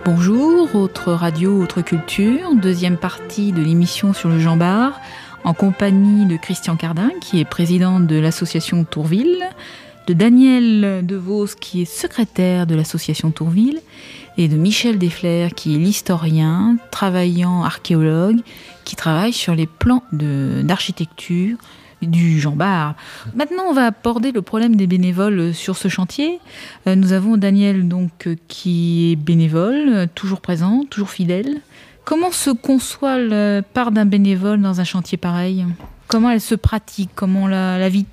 Bonjour, autre radio, autre culture, deuxième partie de l'émission sur le Jean Bart, en compagnie de Christian Cardin, qui est président de l'association Tourville, de Daniel Devos, qui est secrétaire de l'association Tourville, et de Michel Desflers, qui est l'historien, travaillant archéologue, qui travaille sur les plans d'architecture du Jean Bart. Maintenant, on va aborder le problème des bénévoles sur ce chantier. Nous avons Daniel, donc, qui est bénévole, toujours présent, toujours fidèle. Comment se conçoit la part d'un bénévole dans un chantier pareil ? Comment elle se pratique ? Comment la vit-on ?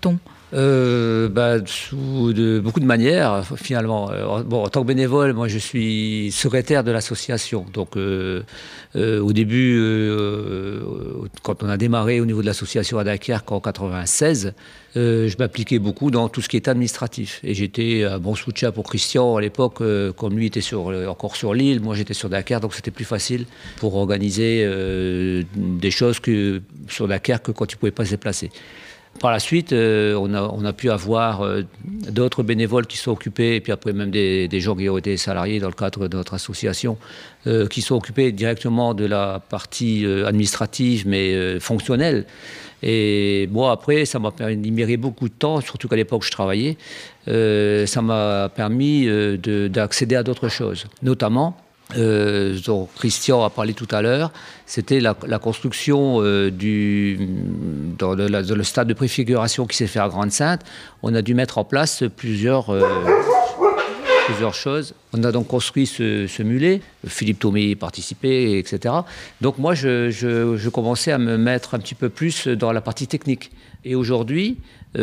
Sous beaucoup de manières, finalement. En tant que bénévole, moi, je suis secrétaire de l'association. Donc, au début, quand on a démarré au niveau de l'association à Dunkerque en 1996, je m'appliquais beaucoup dans tout ce qui est administratif. Et j'étais un bon soutien pour Christian à l'époque, comme lui était encore sur l'île, moi j'étais sur Dunkerque, donc c'était plus facile pour organiser des choses sur Dunkerque quand tu ne pouvais pas se déplacer. Par la suite, on a pu avoir d'autres bénévoles qui sont occupés, et puis après même des gens qui ont été salariés dans le cadre de notre association, qui sont occupés directement de la partie administrative, mais fonctionnelle. Et moi, après, ça m'a permis de libérer beaucoup de temps, surtout qu'à l'époque, je travaillais. Ça m'a permis d'accéder à d'autres choses, notamment... dont Christian a parlé tout à l'heure, c'était la construction dans le stade de préfiguration qui s'est fait à Grande-Synthe. On a dû mettre en place plusieurs choses. On a donc construit ce mulet. Philippe Thomé y participait, etc. Donc moi, je commençais à me mettre un petit peu plus dans la partie technique. Et aujourd'hui,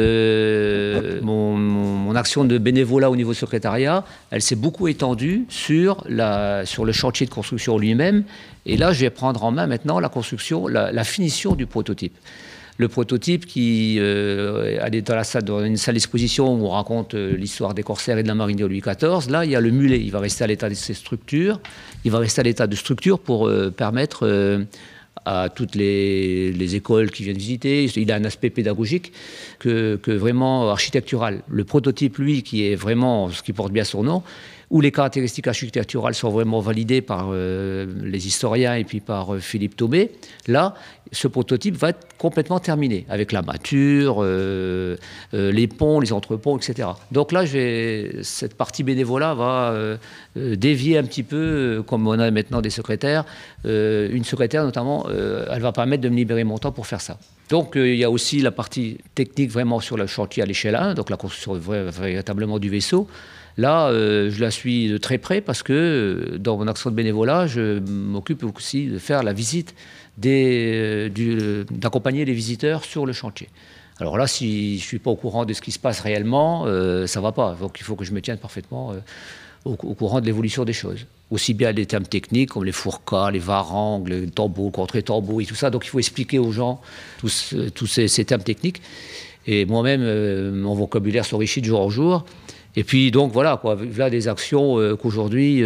mon action de bénévolat au niveau secrétariat, elle s'est beaucoup étendue sur le chantier de construction lui-même. Et là, je vais prendre en main maintenant la construction, la finition du prototype. Le prototype qui est dans une salle d'exposition où on raconte l'histoire des corsaires et de la marine de Louis XIV. Là, il y a le mulet. Il va rester à l'état de ses structures. Il va rester à l'état de structure pour permettre... à toutes les écoles qui viennent visiter. Il a un aspect pédagogique que vraiment architectural. Le prototype, lui, qui est vraiment ce qui porte bien son nom, où les caractéristiques architecturales sont vraiment validées par les historiens et puis par Philippe Thomé, là, ce prototype va être complètement terminé, avec la mâture, les ponts, les entreponts, etc. Donc là, cette partie bénévolat va dévier un petit peu, comme on a maintenant des secrétaires. Une secrétaire, notamment, elle va permettre de me libérer mon temps pour faire ça. Donc, il y a aussi la partie technique vraiment sur le chantier à l'échelle 1, donc la construction véritablement du vaisseau. Là, je la suis de très près parce que dans mon action de bénévolat, je m'occupe aussi de faire la visite, d'accompagner les visiteurs sur le chantier. Alors là, si je ne suis pas au courant de ce qui se passe réellement, ça ne va pas. Donc il faut que je me tienne parfaitement au courant de l'évolution des choses. Aussi bien les termes techniques comme les fourcas, les varangues, les tambours, contre-tambours et tout ça. Donc il faut expliquer aux gens tous ces termes techniques. Et moi-même, mon vocabulaire s'enrichit de jour en jour. Et puis donc voilà, voilà des actions qu'aujourd'hui,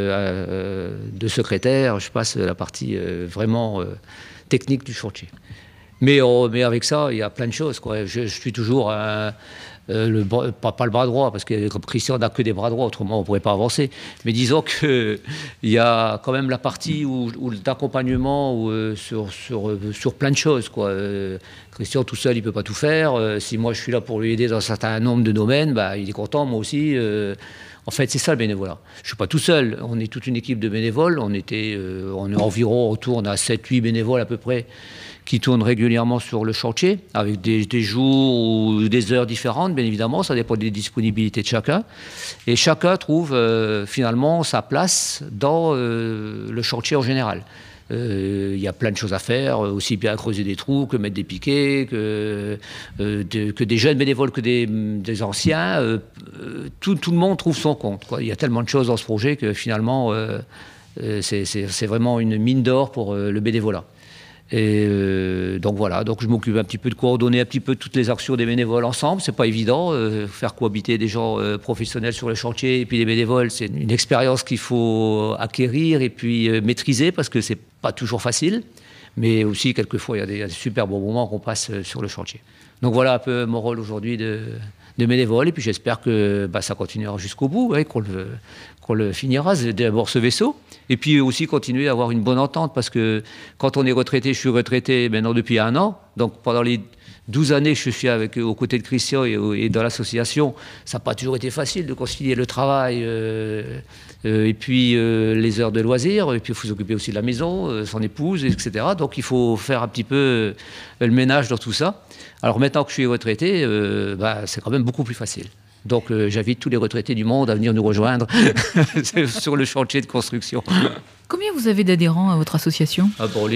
de secrétaire, je passe la partie vraiment technique du chantier. Mais avec ça, il y a plein de choses. Je suis toujours pas le bras droit, parce que Christian n'a que des bras droits, autrement on ne pourrait pas avancer. Mais disons qu'il y a quand même la partie d'accompagnement sur plein de choses. Christian tout seul, il ne peut pas tout faire. Si moi je suis là pour lui aider dans un certain nombre de domaines, il est content, moi aussi. En fait, c'est ça le bénévolat. Je ne suis pas tout seul. On est toute une équipe de bénévoles. On est environ on a 7-8 bénévoles à peu près qui tournent régulièrement sur le chantier, avec des jours ou des heures différentes, bien évidemment, ça dépend des disponibilités de chacun. Et chacun trouve finalement sa place dans le chantier en général. Il y a plein de choses à faire, aussi bien creuser des trous que mettre des piquets, que des jeunes bénévoles, que des anciens. Tout le monde trouve son compte. Il y a tellement de choses dans ce projet que finalement, c'est vraiment une mine d'or pour le bénévolat. Et donc voilà, donc je m'occupe un petit peu de coordonner un petit peu toutes les actions des bénévoles ensemble. C'est pas évident, faire cohabiter des gens professionnels sur le chantier et puis des bénévoles, c'est une expérience qu'il faut acquérir et puis maîtriser parce que c'est pas toujours facile. Mais aussi quelquefois il y a des super bons moments qu'on passe sur le chantier. Donc voilà un peu mon rôle aujourd'hui de de bénévoles. Et puis j'espère que ça continuera jusqu'au bout, qu'on le finira, d'abord ce vaisseau. Et puis aussi continuer à avoir une bonne entente, parce que quand on est retraité, je suis retraité maintenant depuis 1 an, donc pendant les 12 années que je suis aux côtés de Christian et dans l'association, ça n'a pas toujours été facile de concilier le travail et puis les heures de loisirs, et puis il faut s'occuper aussi de la maison, son épouse, etc. Donc il faut faire un petit peu le ménage dans tout ça. Alors maintenant que je suis retraité, c'est quand même beaucoup plus facile. Donc j'invite tous les retraités du monde à venir nous rejoindre sur le chantier de construction. Combien vous avez d'adhérents à votre association ?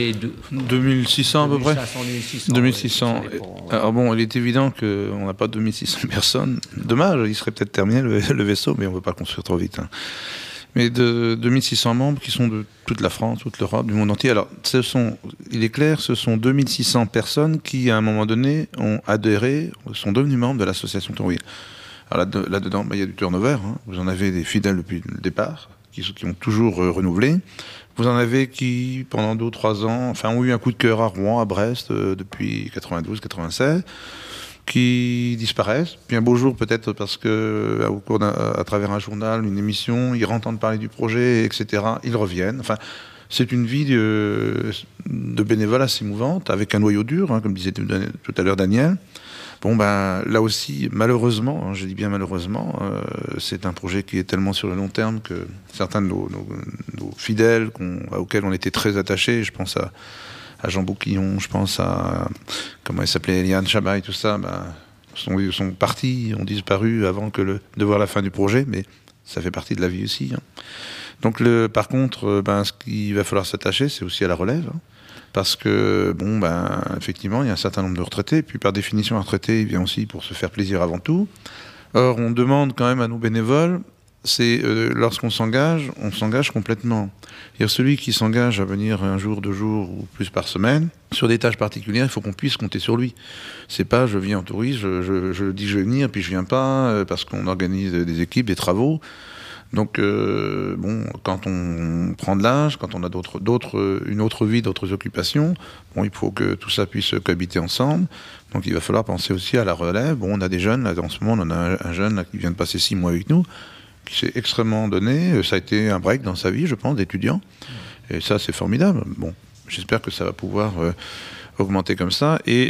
2600 à peu près. 2600. Ouais, Alors bon, il est évident qu'on n'a pas 2600 personnes. Dommage, il serait peut-être terminé le vaisseau, mais on ne veut pas construire trop vite. Mais de 2600 membres qui sont de toute la France, toute l'Europe, du monde entier. Alors, il est clair, ce sont 2600 personnes qui, à un moment donné, ont adhéré, sont devenues membres de l'association Tourville. Alors là-dedans, il y a du turnover. Vous en avez des fidèles depuis le départ, qui ont toujours renouvelé. Vous en avez qui, pendant 2 ou 3 ans, ont eu un coup de cœur à Rouen, à Brest, depuis 92, 96, qui disparaissent. Puis un beau jour, peut-être parce que, à travers un journal, une émission, ils entendent parler du projet, etc., ils reviennent. Enfin, c'est une vie de bénévole assez émouvante, avec un noyau dur, comme disait tout à l'heure Daniel. Bon, là aussi, malheureusement, je dis bien malheureusement, c'est un projet qui est tellement sur le long terme que certains de nos fidèles auxquels on était très attachés, je pense à Jean Bouquillon, je pense à, comment il s'appelait, Eliane Chabaye, tout ça, sont partis, ont disparu avant de voir la fin du projet, mais ça fait partie de la vie aussi. Donc, par contre, ce qu'il va falloir s'attacher, c'est aussi à la relève. Parce que, effectivement, il y a un certain nombre de retraités, et puis par définition, un retraité, il vient aussi pour se faire plaisir avant tout. Or, on demande quand même à nos bénévoles, lorsqu'on s'engage, on s'engage complètement. C'est-à-dire celui qui s'engage à venir 1 jour, 2 jours ou plus par semaine, sur des tâches particulières, il faut qu'on puisse compter sur lui. C'est pas, je viens en tourisme, je dis je vais venir, puis je viens pas, parce qu'on organise des équipes, des travaux. Donc, quand on prend de l'âge, quand on a une autre vie, d'autres occupations, il faut que tout ça puisse cohabiter ensemble. Donc, il va falloir penser aussi à la relève. On a des jeunes, là, en ce moment, on a un jeune là, qui vient de passer 6 mois avec nous, qui s'est extrêmement donné. Ça a été un break dans sa vie, je pense, d'étudiant. Et ça, c'est formidable. Bon, j'espère que ça va pouvoir augmenter comme ça. Et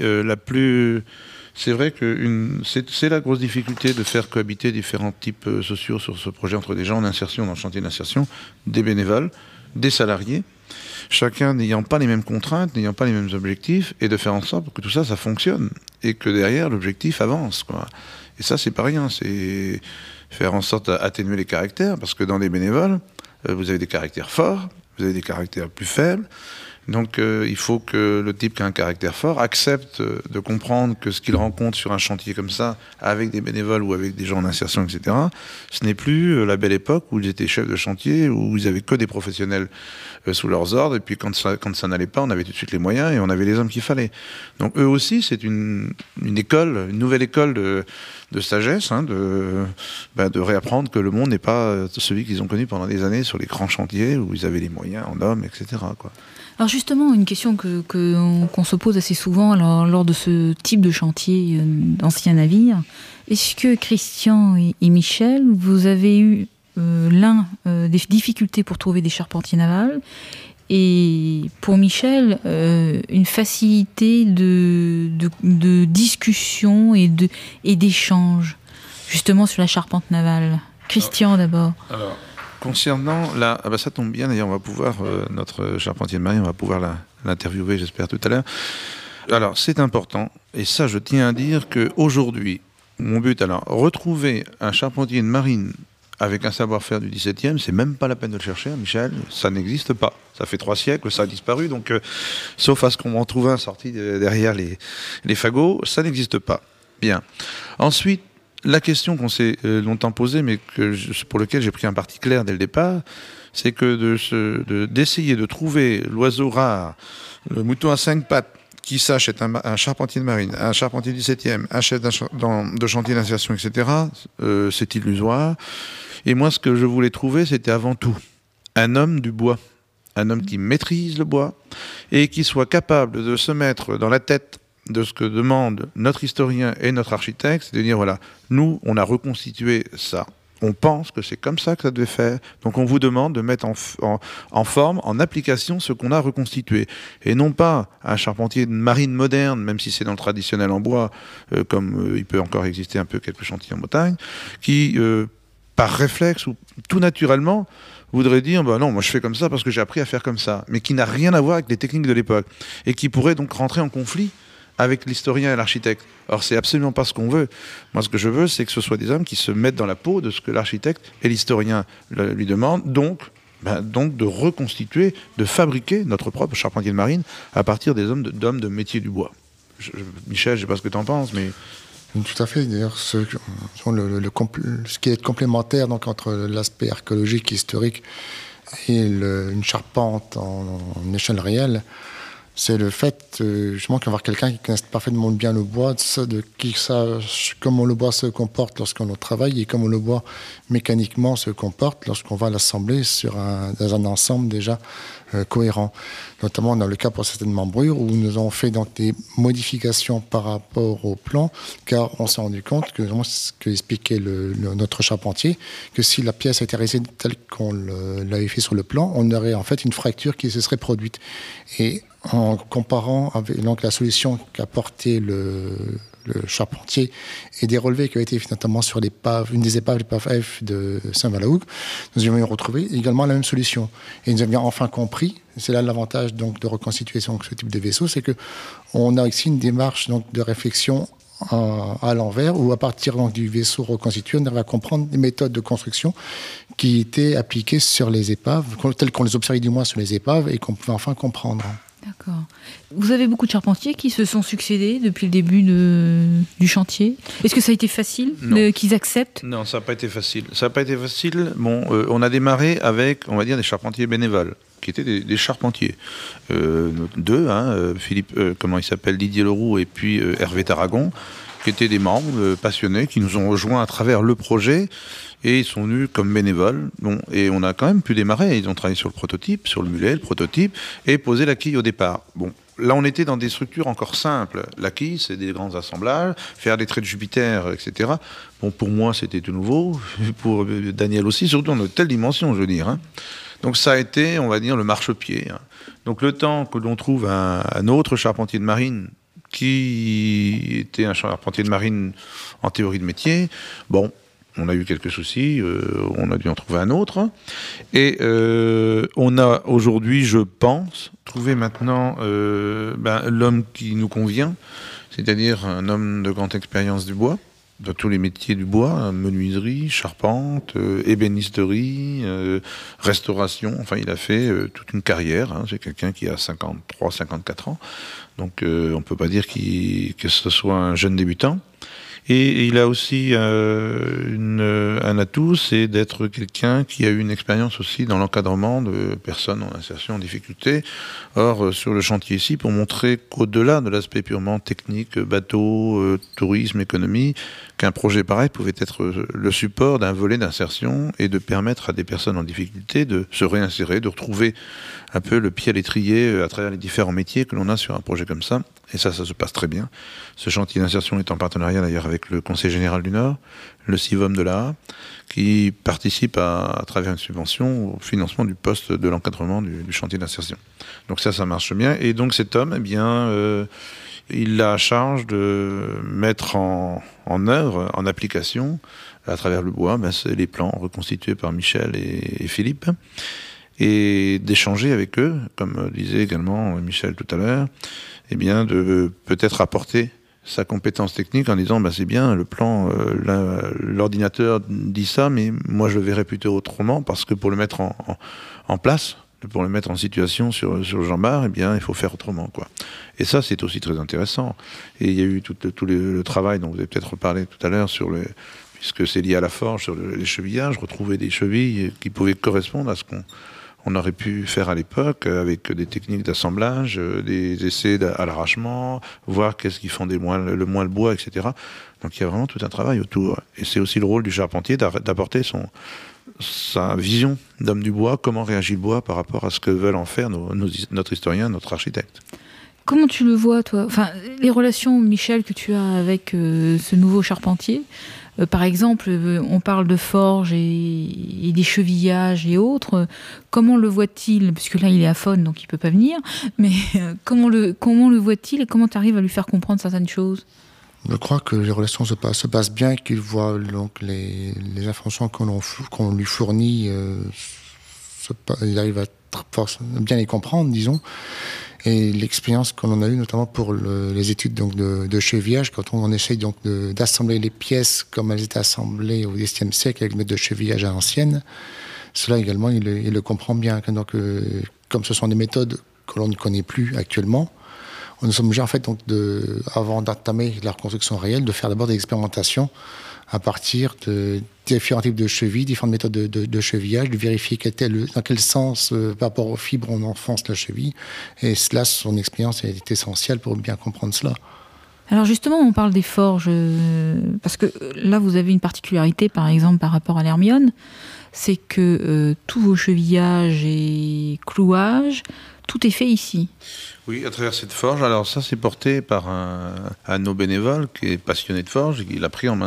c'est vrai que c'est la grosse difficulté de faire cohabiter différents types sociaux sur ce projet entre des gens en insertion, dans le chantier d'insertion, des bénévoles, des salariés, chacun n'ayant pas les mêmes contraintes, n'ayant pas les mêmes objectifs, et de faire en sorte que tout ça fonctionne, et que derrière, l'objectif avance, quoi. Et ça, c'est pas rien, c'est faire en sorte d'atténuer les caractères, parce que dans les bénévoles, vous avez des caractères forts, vous avez des caractères plus faibles. Donc il faut que le type qui a un caractère fort accepte de comprendre que ce qu'il rencontre sur un chantier comme ça, avec des bénévoles ou avec des gens en insertion, etc., ce n'est plus la belle époque où ils étaient chefs de chantier, où ils n'avaient que des professionnels sous leurs ordres, et puis quand ça n'allait pas, on avait tout de suite les moyens et on avait les hommes qu'il fallait. Donc eux aussi, c'est une nouvelle école de sagesse, de réapprendre que le monde n'est pas celui qu'ils ont connu pendant des années sur les grands chantiers où ils avaient les moyens en hommes, etc., quoi. Alors justement, une question qu'on se pose assez souvent lors de ce type de chantier d'anciens navires. Est-ce que Christian et Michel, vous avez eu des difficultés pour trouver des charpentiers navals, et pour Michel, une facilité de discussion et d'échange, justement sur la charpente navale? Christian d'abord. Alors, concernant ça tombe bien, d'ailleurs, on va pouvoir, notre charpentier de marine, on va pouvoir l'interviewer, j'espère, tout à l'heure. Alors, c'est important, et ça, je tiens à dire qu'aujourd'hui, mon but, retrouver un charpentier de marine avec un savoir-faire du XVIIe, c'est même pas la peine de le chercher, Michel, ça n'existe pas. Ça fait 3 siècles, ça a disparu, donc, sauf à ce qu'on en trouve un sorti derrière les fagots, ça n'existe pas. Bien. Ensuite, la question qu'on s'est longtemps posée, mais pour laquelle j'ai pris un parti clair dès le départ, c'est que d'essayer de trouver l'oiseau rare, le mouton à 5 pattes, qui sache être un charpentier de marine, un charpentier du 17e, un chef de chantier d'insertion, etc., c'est illusoire. Et moi, ce que je voulais trouver, c'était avant tout un homme du bois, un homme qui maîtrise le bois et qui soit capable de se mettre dans la tête de ce que demande notre historien et notre architecte, c'est de dire, voilà, nous, on a reconstitué ça. On pense que c'est comme ça que ça devait faire. Donc on vous demande de mettre en forme, en application, ce qu'on a reconstitué. Et non pas un charpentier de marine moderne, même si c'est dans le traditionnel en bois, comme il peut encore exister un peu quelques chantiers en Bretagne, qui, par réflexe ou tout naturellement, voudrait dire, bah non, moi je fais comme ça parce que j'ai appris à faire comme ça, mais qui n'a rien à voir avec les techniques de l'époque, et qui pourrait donc rentrer en conflit avec l'historien et l'architecte. Or, c'est absolument pas ce qu'on veut. Moi, ce que je veux, c'est que ce soit des hommes qui se mettent dans la peau de ce que l'architecte et l'historien lui demandent, donc de reconstituer, de fabriquer notre propre charpentier de marine à partir des d'hommes de métier du bois. Michel, je sais pas ce que tu en penses, mais... Tout à fait. D'ailleurs, ce qui est complémentaire donc, entre l'aspect archéologique, historique et une charpente en échelle réelle, c'est le fait justement qu'avoir quelqu'un qui connaisse parfaitement bien le bois, qui sache comment le bois se comporte lorsqu'on le travaille et comment le bois mécaniquement se comporte lorsqu'on va l'assembler dans un ensemble déjà cohérent. Notamment dans le cas pour certaines membrures où nous avons fait donc des modifications par rapport au plan, car on s'est rendu compte que, ce que expliquait notre charpentier, que si la pièce était réalisée telle qu'on l'avait fait sur le plan, on aurait en fait une fracture qui se serait produite. Et en comparant avec donc, la solution qu'apportait le charpentier et des relevés qui avaient été faits notamment sur une des épaves, l'épave F de Saint-Valahougue, nous avions retrouvé également la même solution. Et nous avions enfin compris, c'est là l'avantage donc, de reconstituer ce type de vaisseau, c'est qu'on a ici une démarche donc, de réflexion à l'envers, où à partir donc, du vaisseau reconstitué, on arrive à comprendre les méthodes de construction qui étaient appliquées sur les épaves, telles qu'on les observait du moins sur les épaves, et qu'on pouvait enfin comprendre. D'accord. Vous avez beaucoup de charpentiers qui se sont succédés depuis le début du chantier. Est-ce que ça a été facile qu'ils acceptent ? Non, ça n'a pas été facile. Ça n'a pas été facile. Bon, on a démarré avec, on va dire, des charpentiers bénévoles, qui étaient des charpentiers. Deux, Philippe, comment il s'appelle, Didier Leroux et puis Hervé Tarragon, qui étaient des membres passionnés, qui nous ont rejoints à travers le projet. Et ils sont venus comme bénévoles. Bon, et on a quand même pu démarrer. Ils ont travaillé sur le prototype, sur le mulet, le prototype, et posé la quille au départ. Bon, là, on était dans des structures encore simples. La quille, c'est des grands assemblages, faire des traits de Jupiter, etc. Bon, pour moi, c'était tout nouveau. Pour Daniel aussi, surtout en de telle dimension, je veux dire. Donc ça a été, on va dire, le marchepied. Donc le temps que l'on trouve un autre charpentier de marine qui était un charpentier de marine en théorie de métier, bon, on a eu quelques soucis, on a dû en trouver un autre. Et on a aujourd'hui, je pense, trouvé maintenant l'homme qui nous convient, c'est-à-dire un homme de grande expérience du bois, dans tous les métiers du bois, menuiserie, charpente, ébénisterie, restauration. Enfin, il a fait toute une carrière. C'est quelqu'un qui a 53, 54 ans. Donc, on ne peut pas dire que ce soit un jeune débutant. Et il a aussi un atout, c'est d'être quelqu'un qui a eu une expérience aussi dans l'encadrement de personnes en insertion en difficulté. Or, sur le chantier ici, pour montrer qu'au-delà de l'aspect purement technique, bateau, tourisme, économie, qu'un projet pareil pouvait être le support d'un volet d'insertion et de permettre à des personnes en difficulté de se réinsérer, de retrouver un peu le pied à l'étrier à travers les différents métiers que l'on a sur un projet comme ça. Et ça se passe très bien. Ce chantier d'insertion est en partenariat d'ailleurs avec le Conseil général du Nord, le CIVOM de l'AA, qui participe à travers une subvention au financement du poste de l'encadrement du chantier d'insertion. Donc ça marche bien. Et donc cet homme, il a à charge de mettre en œuvre, en application, à travers le bois, c'est les plans reconstitués par Michel et Philippe, et d'échanger avec eux, comme disait également Michel tout à l'heure, de peut-être apporter sa compétence technique en disant c'est bien, le plan, l'ordinateur dit ça, mais moi je le verrais plutôt autrement, parce que pour le mettre en place, pour le mettre en situation sur le Jean-Bart, il faut faire autrement, quoi. Et ça, c'est aussi très intéressant. Et il y a eu tout le travail dont vous avez peut-être parlé tout à l'heure, puisque c'est lié à la forge, sur les chevillages, retrouver des chevilles qui pouvaient correspondre à ce qu'on aurait pu faire à l'époque, avec des techniques d'assemblage, des essais à l'arrachement, voir qu'est-ce qui fondait le moins le bois, etc. Donc il y a vraiment tout un travail autour. Et c'est aussi le rôle du charpentier d'apporter sa vision d'homme du bois, comment réagit le bois par rapport à ce que veulent en faire notre historien, notre architecte. Comment tu le vois, toi? Enfin, les relations, Michel, que tu as avec ce nouveau charpentier, par exemple, on parle de forge et des chevillages et autres. Comment le voit-il? Parce que là, il est aphone, donc il ne peut pas venir. Mais comment le voit-il et comment tu arrives à lui faire comprendre certaines choses? Je crois que les relations se passent bien, qu'il voit donc les informations qu'on lui fournit, il arrive à bien les comprendre, disons. Et l'expérience qu'on a eue, notamment pour les études donc de chevillage, quand on essaye donc d'assembler les pièces comme elles étaient assemblées au XXe siècle avec une méthode de chevillage à l'ancienne, cela également, il le comprend bien. Donc, comme ce sont des méthodes que l'on ne connaît plus actuellement, nous sommes obligés, en fait, donc avant d'entamer la reconstruction réelle, de faire d'abord des expérimentations à partir de différents types de chevilles, différentes méthodes de chevillage, de vérifier dans quel sens, par rapport aux fibres, on enfonce la cheville. Et cela, son expérience est essentielle pour bien comprendre cela. Alors justement, on parle des forges, parce que là, vous avez une particularité, par exemple, par rapport à l'Hermione, c'est que tous vos chevillages et clouages, tout est fait ici. Oui, à travers cette forge. Alors ça, c'est porté par un de nos bénévoles qui est passionné de forge. Il a pris en main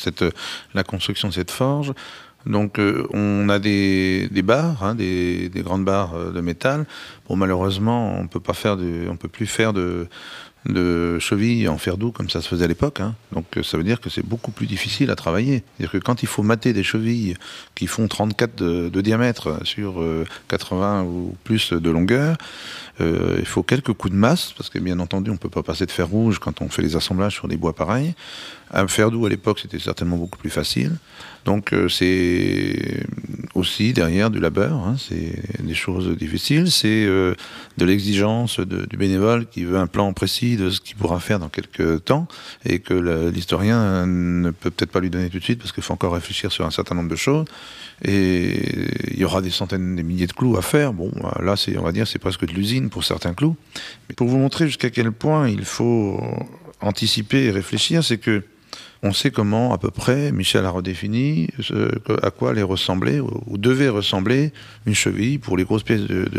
la construction de cette forge. Donc on a des barres, des grandes barres de métal. Bon, malheureusement, on peut plus faire de chevilles en fer doux comme ça se faisait à l'époque. Donc ça veut dire que c'est beaucoup plus difficile à travailler. C'est-à-dire que quand il faut mater des chevilles qui font 34 de diamètre sur 80 ou plus de longueur, il faut quelques coups de masse, parce que bien entendu on ne peut pas passer de fer rouge quand on fait les assemblages sur des bois pareils. Un fer doux à l'époque c'était certainement beaucoup plus facile. Donc c'est aussi derrière du labeur, c'est des choses difficiles, c'est de l'exigence du bénévole qui veut un plan précis de ce qu'il pourra faire dans quelques temps et que l'historien ne peut peut-être pas lui donner tout de suite parce qu'il faut encore réfléchir sur un certain nombre de choses et il y aura des centaines, des milliers de clous à faire. Bon, là on va dire c'est presque de l'usine pour certains clous. Mais pour vous montrer jusqu'à quel point il faut anticiper et réfléchir, c'est que on sait comment, à peu près, Michel a redéfini à quoi allait ressembler, ou devait ressembler, une cheville pour les grosses pièces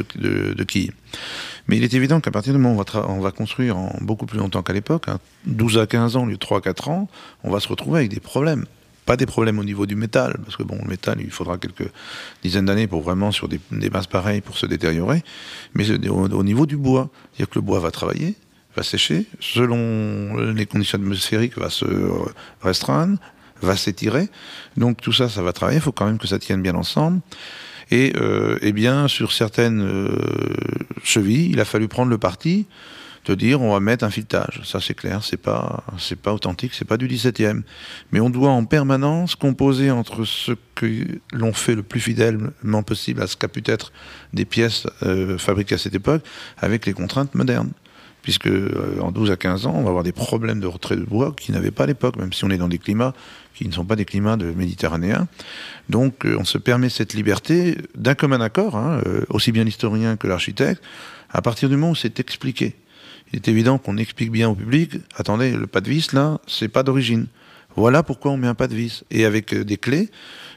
de quilles. Mais il est évident qu'à partir du moment où on va construire en beaucoup plus longtemps qu'à l'époque, 12 à 15 ans au lieu de 3 à 4 ans, on va se retrouver avec des problèmes. Pas des problèmes au niveau du métal, parce que bon, le métal, il faudra quelques dizaines d'années pour vraiment, sur des masses pareilles, pour se détériorer, mais au niveau du bois, c'est-à-dire que le bois va travailler, va sécher, selon les conditions atmosphériques, va se restreindre, va s'étirer. Donc tout ça, ça va travailler, il faut quand même que ça tienne bien ensemble. Et bien, sur certaines chevilles, il a fallu prendre le parti de dire on va mettre un filetage. Ça c'est clair, c'est pas authentique, c'est pas du 17e. Mais on doit en permanence composer entre ce que l'on fait le plus fidèlement possible à ce qu'a pu être des pièces fabriquées à cette époque, avec les contraintes modernes. Puisque en 12 à 15 ans, on va avoir des problèmes de retrait de bois qu'ils n'avaient pas à l'époque, même si on est dans des climats qui ne sont pas des climats méditerranéens. Donc on se permet cette liberté d'un commun accord, aussi bien l'historien que l'architecte, à partir du moment où c'est expliqué. Il est évident qu'on explique bien au public, attendez, le pas de vis là, c'est pas d'origine. Voilà pourquoi on met un pas de vis. Et avec des clés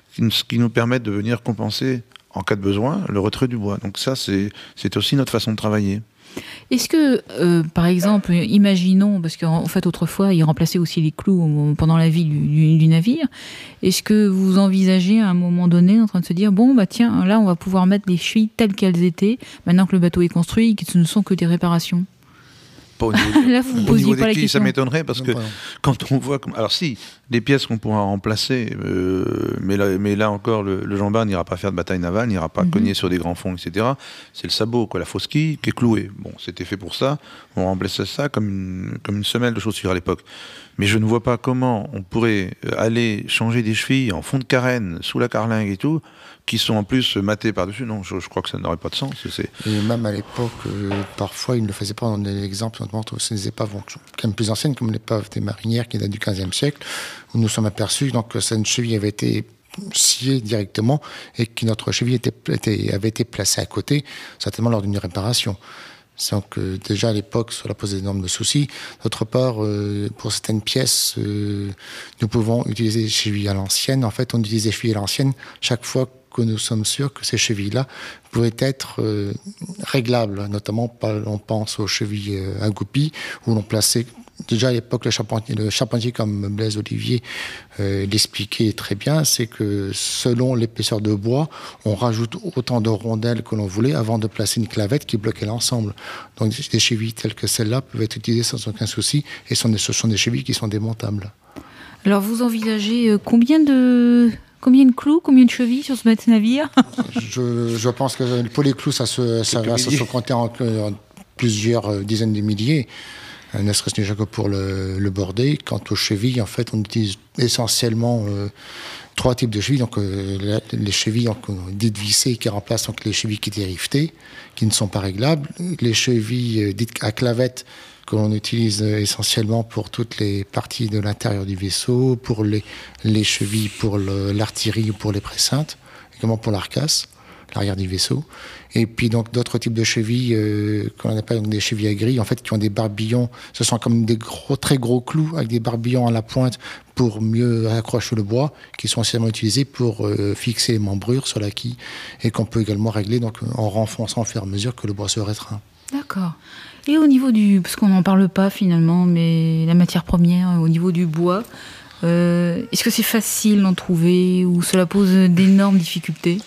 qui nous permettent de venir compenser, en cas de besoin, le retrait du bois. Donc ça, c'est aussi notre façon de travailler. Est-ce que, par exemple, imaginons, parce qu'en fait autrefois ils remplaçaient aussi les clous pendant la vie du navire, est-ce que vous envisagez à un moment donné en train de se dire, bon bah tiens, là on va pouvoir mettre les chevilles telles qu'elles étaient, maintenant que le bateau est construit, que ce ne sont que des réparations? Pas au niveau, là, vous au niveau pas la des quilles, ça m'étonnerait parce que quand on voit... Alors si, des pièces qu'on pourra remplacer, mais là encore, le Jean Bart n'ira pas faire de bataille navale, n'ira pas cogner sur des grands fonds, etc. C'est le sabot, la fausse quille, qui est clouée. Bon, c'était fait pour ça. On remplaçait ça comme une semelle de chaussure à l'époque. Mais je ne vois pas comment on pourrait aller changer des chevilles en fond de carène, sous la carlingue et tout, qui sont en plus matées par-dessus. Non, je crois que ça n'aurait pas de sens. Et même à l'époque, parfois, ils ne le faisaient pas. On a des exemples, notamment sur des épaves quand même plus anciennes, comme l'épave des marinières qui date du XVe siècle, où nous sommes aperçus donc, que cette cheville avait été sciée directement et que notre cheville avait été placée à côté, certainement lors d'une réparation. Donc déjà à l'époque, cela posait d'énormes soucis. D'autre part, pour certaines pièces, nous pouvons utiliser des chevilles à l'ancienne. En fait, on utilise des chevilles à l'ancienne chaque fois que nous sommes sûrs que ces chevilles-là pouvaient être réglables. Notamment, on pense aux chevilles à goupilles, où l'on plaçait, déjà à l'époque, le charpentier comme Blaise Olivier l'expliquait très bien, c'est que selon l'épaisseur de bois, on rajoute autant de rondelles que l'on voulait avant de placer une clavette qui bloquait l'ensemble. Donc des chevilles telles que celles-là peuvent être utilisées sans aucun souci, et ce sont des chevilles qui sont démontables. Alors vous envisagez combien de clous, combien de chevilles sur ce navire? Je pense que pour les clous, ça va se compter en plusieurs dizaines de milliers. Ne serait-ce déjà que pour le bordé. Quant aux chevilles, en fait, on utilise essentiellement 3 types de chevilles. Donc, les chevilles dites vissées qui remplacent donc les chevilles qui étaient rivetées, qui ne sont pas réglables. Les chevilles dites à clavette que l'on utilise essentiellement pour toutes les parties de l'intérieur du vaisseau, pour les chevilles pour l'artillerie ou pour les précintes, également pour l'arcasse, l'arrière du vaisseau. Et puis donc d'autres types de chevilles qu'on appelle des chevilles à grille, en fait, qui ont des barbillons. Ce sont comme des très gros clous avec des barbillons à la pointe pour mieux accrocher le bois, qui sont essentiellement utilisés pour fixer les membrures sur la quille et qu'on peut également régler donc en renfonçant au fur et à mesure que le bois se restreint. D'accord. Et au niveau parce qu'on n'en parle pas finalement, mais la matière première, au niveau du bois, est-ce que c'est facile d'en trouver ou cela pose d'énormes difficultés?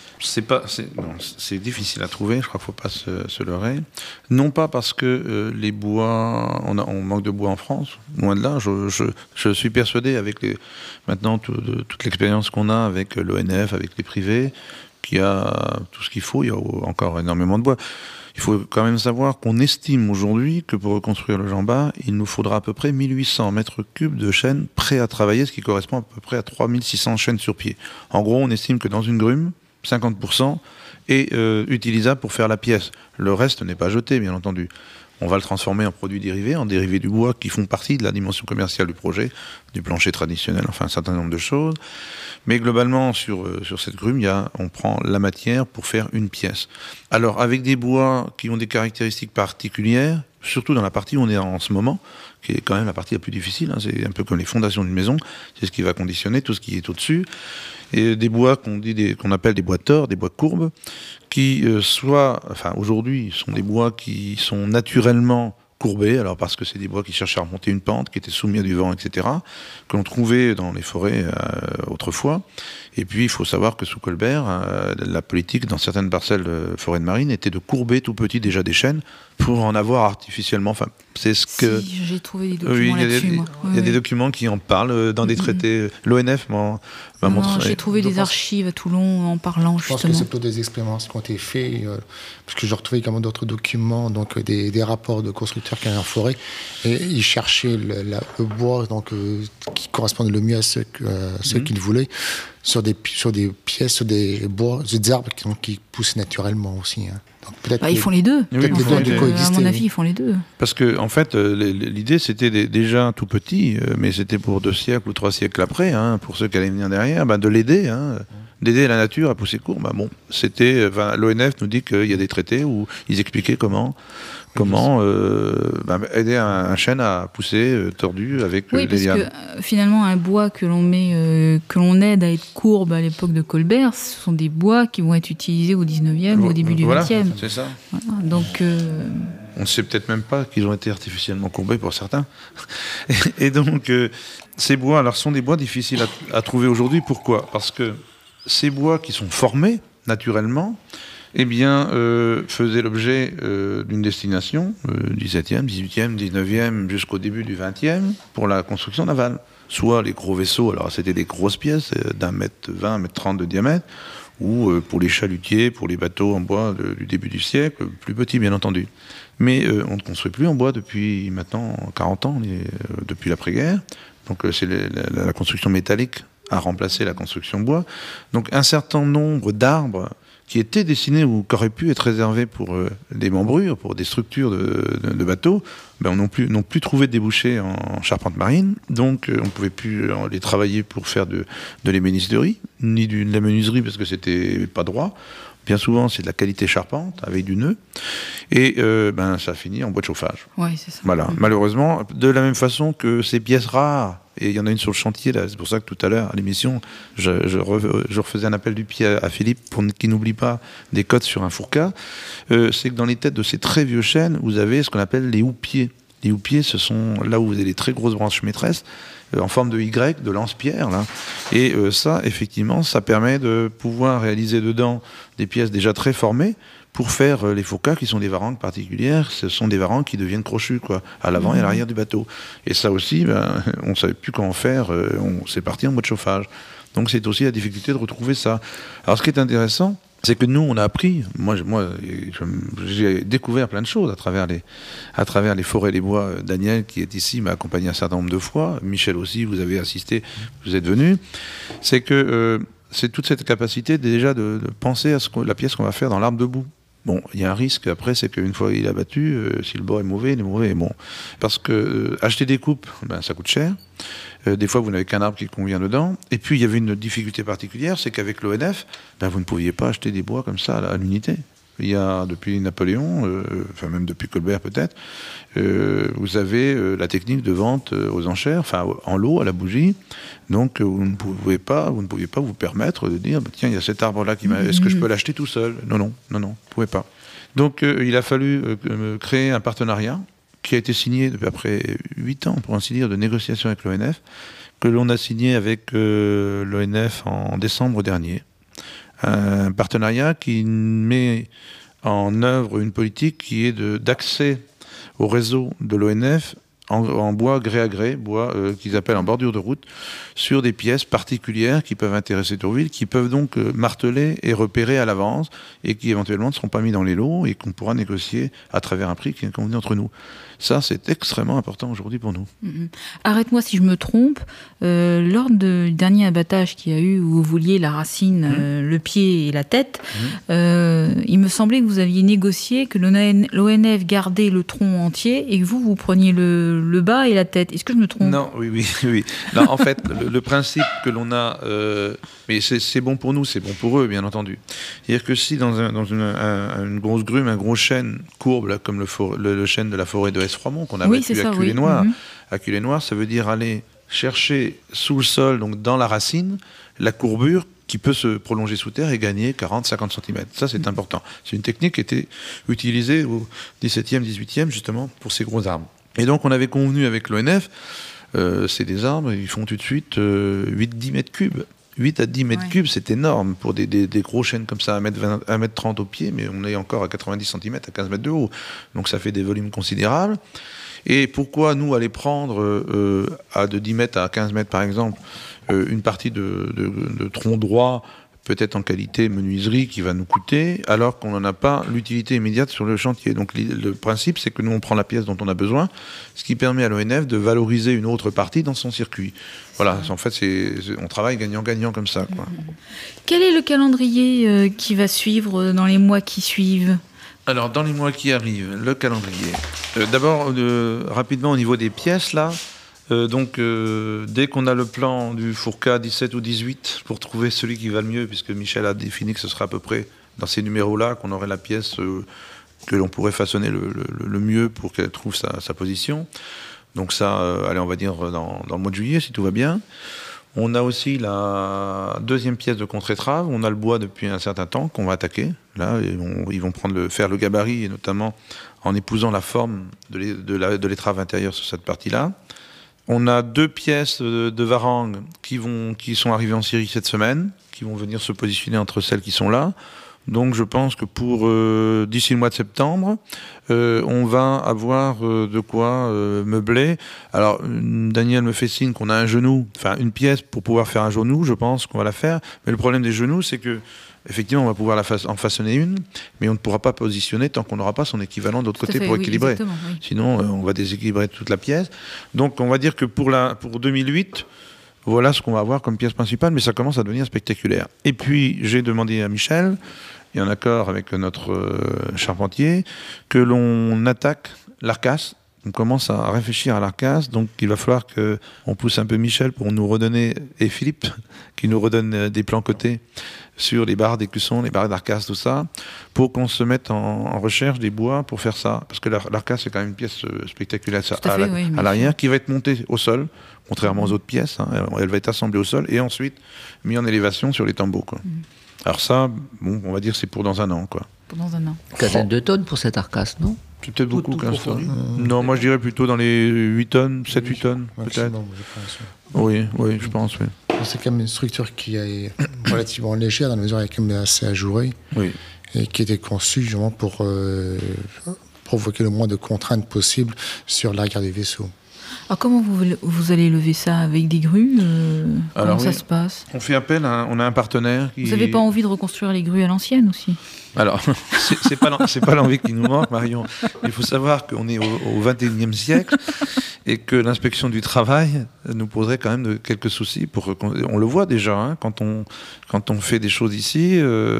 C'est difficile à trouver, je crois qu'il ne faut pas se leurrer. Non pas parce que les bois, on manque de bois en France, loin de là. Je suis persuadé, avec maintenant toute l'expérience qu'on a avec l'ONF, avec les privés, qu'il y a tout ce qu'il faut, il y a encore énormément de bois. Il faut quand même savoir qu'on estime aujourd'hui que pour reconstruire le Jean-Bart, il nous faudra à peu près 1800 mètres cubes de chêne prêts à travailler, ce qui correspond à peu près à 3600 chênes sur pied. En gros, on estime que dans une grume, 50% est utilisable pour faire la pièce. Le reste n'est pas jeté, bien entendu. On va le transformer en produits dérivés, en dérivés du bois qui font partie de la dimension commerciale du projet, du plancher traditionnel, enfin un certain nombre de choses. Mais globalement, sur cette grume, on prend la matière pour faire une pièce. Alors, avec des bois qui ont des caractéristiques particulières, surtout dans la partie où on est en ce moment, qui est quand même la partie la plus difficile, c'est un peu comme les fondations d'une maison, c'est ce qui va conditionner tout ce qui est au-dessus. Et des bois qu'on appelle des bois tors, des bois courbes, qui aujourd'hui sont des bois qui sont naturellement courbés, alors parce que c'est des bois qui cherchaient à remonter une pente, qui étaient soumis à du vent, etc., que l'on trouvait dans les forêts autrefois. Et puis, il faut savoir que sous Colbert, la politique dans certaines parcelles de forêt de marine était de courber tout petit déjà des chênes pour en avoir artificiellement. Enfin, c'est ce que... Si, j'ai trouvé des documents là-dessus, moi. Il y a des documents qui en parlent dans des traités. L'ONF m'a montré... J'ai trouvé des archives à Toulon en parlant, justement. Je pense que c'est plutôt des expériences qui ont été faites, parce que j'ai retrouvé également d'autres documents, donc des rapports de constructeurs qui allaient en forêt, et ils cherchaient le bois qui correspondait le mieux à ce qu'ils voulaient, sur des pièces, sur des bois, des arbres qui poussent naturellement aussi. Donc peut-être ils font les deux. Peut-être les deux ont dû coexister. À mon avis, ils font les deux. Parce que, en fait, l'idée, c'était déjà tout petit, mais c'était pour 2 siècles ou 3 siècles après, pour ceux qui allaient venir derrière, de l'aider, d'aider la nature à pousser court. L'ONF nous dit qu'il y a des traités où ils expliquaient comment aider un chêne à pousser tordu avec les lianes. Oui, parce que finalement, un bois que l'on aide à être courbe à l'époque de Colbert, ce sont des bois qui vont être utilisés au 19e ou au début du 20e. C'est ça. Voilà, donc... On ne sait peut-être même pas qu'ils ont été artificiellement courbés pour certains. Et donc, ces bois, alors, sont des bois difficiles à trouver aujourd'hui. Pourquoi ? Parce que ces bois qui sont formés naturellement, faisaient l'objet d'une destination, 17e, 18e, 19e, jusqu'au début du 20e, pour la construction navale. Soit les gros vaisseaux, alors c'était des grosses pièces d'1 mètre 20, 1 mètre 30 de diamètre, ou pour les chalutiers, pour les bateaux en bois du début du siècle, plus petits bien entendu. Mais on ne construit plus en bois depuis maintenant 40 ans, depuis l'après-guerre. Donc c'est la construction métallique a remplacé la construction bois. Donc un certain nombre d'arbres qui étaient dessinés ou qui auraient pu être réservés pour des membrures, pour des structures de bateaux, n'ont plus trouvé de débouchés en charpente marine. Donc on ne pouvait plus les travailler pour faire de l'ébénisterie, ni de la menuiserie parce que c'était pas droit. Bien souvent, c'est de la qualité charpente avec du nœud. Et ça finit en bois de chauffage. Oui, c'est ça. Voilà. Malheureusement, de la même façon que ces pièces rares Et il y en a une sur le chantier, là. C'est pour ça que tout à l'heure, à l'émission, je refaisais un appel du pied à Philippe pour qu'il n'oublie pas des codes sur un fourca. C'est que dans les têtes de ces très vieux chênes, vous avez ce qu'on appelle les houppiers. Les houppiers, ce sont là où vous avez les très grosses branches maîtresses, en forme de Y, de lance-pierre, là. Et ça, effectivement, ça permet de pouvoir réaliser dedans des pièces déjà très formées, pour faire les fourcas qui sont des varangues particulières. Ce sont des varangues qui deviennent crochues, quoi, à l'avant et à l'arrière du bateau. Et ça aussi, on ne savait plus comment faire, c'est parti en mode chauffage. Donc c'est aussi la difficulté de retrouver ça. Alors ce qui est intéressant, c'est que nous, on a appris, moi j'ai découvert plein de choses à travers les forêts et les bois. Daniel, qui est ici, m'a accompagné un certain nombre de fois. Michel aussi, vous avez assisté, vous êtes venu. C'est que c'est toute cette capacité déjà de penser à la pièce qu'on va faire dans l'arbre debout. Bon, il y a un risque après, c'est qu'une fois il est abattu, si le bois est mauvais, il est mauvais. Bon, parce que acheter des coupes, ça coûte cher. Des fois, vous n'avez qu'un arbre qui convient dedans. Et puis, il y avait une difficulté particulière, c'est qu'avec l'ONF, vous ne pouviez pas acheter des bois comme ça à l'unité. Il y a, depuis Napoléon, enfin même depuis Colbert peut-être, vous avez la technique de vente aux enchères, enfin en lot, à la bougie. Donc vous ne pouviez pas vous permettre de dire, tiens, il y a cet arbre-là, est-ce que je peux l'acheter tout seul ? Non, vous ne pouvez pas. Donc il a fallu créer un partenariat qui a été signé depuis après 8 ans, pour ainsi dire, de négociations avec l'ONF, que l'on a signé avec l'ONF en décembre dernier. Un partenariat qui met en œuvre une politique qui est d'accès au réseau de l'ONF en bois gré à gré, bois qu'ils appellent en bordure de route, sur des pièces particulières qui peuvent intéresser Tourville, qui peuvent donc marteler et repérer à l'avance, et qui éventuellement ne seront pas mis dans les lots, et qu'on pourra négocier à travers un prix qui est convenu entre nous. Ça, c'est extrêmement important aujourd'hui pour nous. Arrête-moi si je me trompe, lors du dernier abattage qu'il y a eu, où vous vouliez la racine, le pied et la tête, il me semblait que vous aviez négocié que l'ONF gardait le tronc entier et que vous preniez le bas et la tête. Est-ce que je me trompe ? Non, oui. Non, en fait, le principe que l'on a, mais c'est bon pour nous, c'est bon pour eux, bien entendu. C'est-à-dire que si dans une grosse grume, un gros chêne courbe, là, comme le chêne de la forêt de Froidmont, qu'on a battu à Culée-Noire. À Culée-Noire, ça veut dire aller chercher sous le sol, donc dans la racine, la courbure qui peut se prolonger sous terre et gagner 40-50 cm. Ça, c'est important. C'est une technique qui était utilisée au 17e, 18e, justement, pour ces gros arbres. Et donc, on avait convenu avec l'ONF, c'est des arbres, ils font tout de suite 8-10 mètres cubes. 8 à 10 mètres cubes, c'est énorme pour des gros chênes comme ça, 1m30 au pied, mais on est encore à 90 cm, à 15 mètres de haut. Donc ça fait des volumes considérables. Et pourquoi nous aller prendre de 10 mètres à 15 mètres par exemple, une partie de tronc droit, peut-être en qualité menuiserie, qui va nous coûter, alors qu'on n'en a pas l'utilité immédiate sur le chantier. Donc le principe, c'est que nous, on prend la pièce dont on a besoin, ce qui permet à l'ONF de valoriser une autre partie dans son circuit. Voilà, en fait, on travaille gagnant-gagnant comme ça, quoi. Quel est le calendrier qui va suivre dans les mois qui suivent ? Alors, dans les mois qui arrivent, le calendrier. D'abord, rapidement, au niveau des pièces, là, dès qu'on a le plan du Fourca 17 ou 18, pour trouver celui qui va le mieux, puisque Michel a défini que ce sera à peu près dans ces numéros-là qu'on aurait la pièce que l'on pourrait façonner le mieux pour qu'elle trouve sa position. Donc ça, allez, on va dire dans le mois de juillet, si tout va bien. On a aussi la deuxième pièce de contre-étrave. On a le bois depuis un certain temps qu'on va attaquer. Là, ils vont faire le gabarit, et notamment en épousant la forme de l'étrave intérieure sur cette partie-là. On a 2 pièces de varangue qui sont arrivées en Syrie cette semaine, qui vont venir se positionner entre celles qui sont là. Donc je pense que d'ici le mois de septembre, on va avoir de quoi meubler. Alors Daniel me fait signe qu'on a un genou, enfin une pièce pour pouvoir faire un genou, je pense qu'on va la faire. Mais le problème des genoux, c'est que effectivement on va pouvoir en façonner une, mais on ne pourra pas positionner tant qu'on n'aura pas son équivalent de l'autre côté pour équilibrer. Oui. Sinon on va déséquilibrer toute la pièce. Donc on va dire que pour 2008, voilà ce qu'on va avoir comme pièce principale, mais ça commence à devenir spectaculaire. Et puis, j'ai demandé à Michel, et en accord avec notre charpentier, que l'on attaque l'arcasse on commence à réfléchir à l'arcasse, donc il va falloir qu'on pousse un peu Michel pour nous redonner, et Philippe, qui nous redonne des plans cotés sur les barres d'écusson, les barres d'arcasse, tout ça, pour qu'on se mette en recherche des bois pour faire ça. Parce que l'arcasse, c'est quand même une pièce spectaculaire à l'arrière, qui va être montée au sol, contrairement aux autres pièces. Hein, elle va être assemblée au sol et ensuite mise en élévation sur les tambours, quoi. Alors ça, bon, on va dire c'est pour dans un an, quoi. Pour dans un an. Quinzaine de tonnes pour cette arcasse, non? C'est peut-être beaucoup, 15 tonnes. Non, moi je dirais plutôt dans les 8 tonnes, 7-8 tonnes, peut-être. Oui, je pense, oui. C'est quand même une structure qui est relativement légère, dans la mesure où elle est quand même assez ajourée. Oui. Et qui était conçue justement pour provoquer le moins de contraintes possibles sur l'arrière du vaisseau. Alors comment vous allez lever ça avec des grues comment ça se passe? On fait appel, on a un partenaire qui... Vous n'avez pas envie de reconstruire les grues à l'ancienne aussi? Alors, c'est pas l'envie qui nous manque, Marion. Il faut savoir qu'on est au XXIe siècle et que l'inspection du travail nous poserait quand même quelques soucis. On le voit déjà, hein, quand on fait des choses ici,